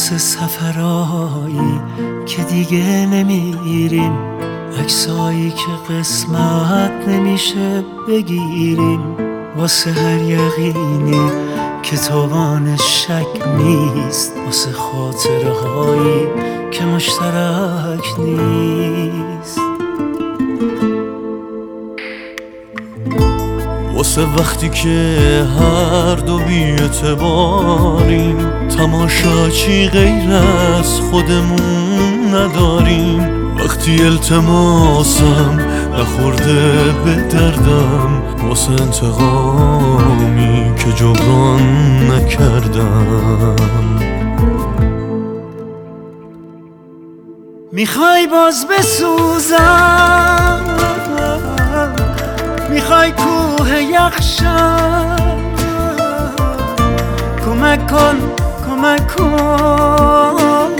واسه سفرایی که دیگه نمیریم، عکسایی که قسمت نمیشه بگیریم، واسه هر یقینی که توانش شک نیست، واسه خاطره هایی که مشترک نیست، واسه وقتی که هر دو بی‌اعتباریم، تماشاچی غیر از خودمون نداریم، وقتی التماسم نخورده به دردم، واسه انتقامی که جبران نکردم. میخوای باز بسوزم، میخوای کوه یخشم، کمک کن کمک کن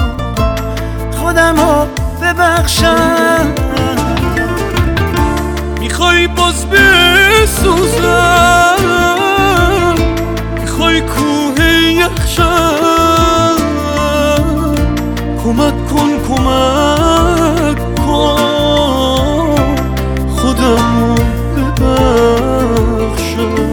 خودمو ببخشم. میخوای باز بسوزم، میخوای کوه یخشم، کمک کن کمک کن خودمو ببخشم.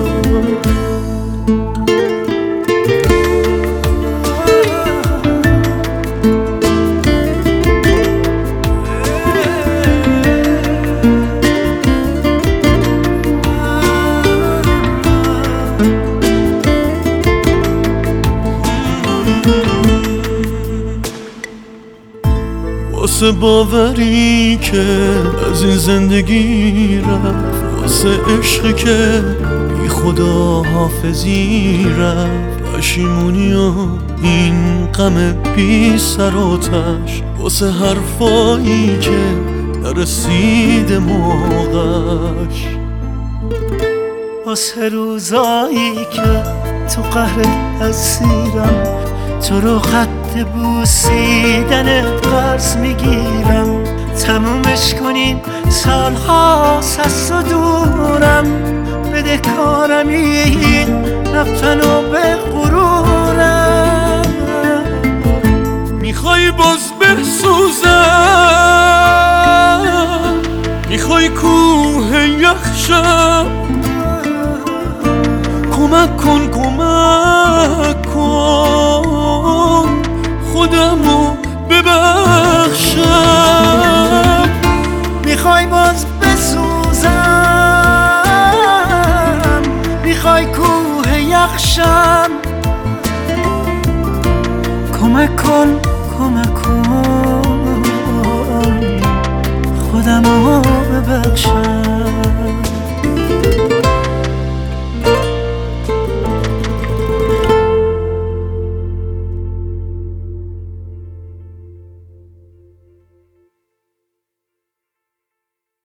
واسه باوری که از این زندگی رفت، واسه عشقی که بی خدا حافظی رفت، پشیمونی و این غم بی سر و تش، واسه حرفایی که نرسید موقعش، واسه روزایی که تو قهر اسیرم، تو رو خط بوسیدن قرض میگیرم، تمومش کنیم سالهاست از تو دورم، بده کارم این رفتن و به غرورم. میخوای باز بسوزم، میخوای کوه یخشم، کمک کن کمک کن خودمو ببخشم. میخوای باز بسوزم، میخوای کوه یخشم، کمک کن کمک کن خودمو ببخشم.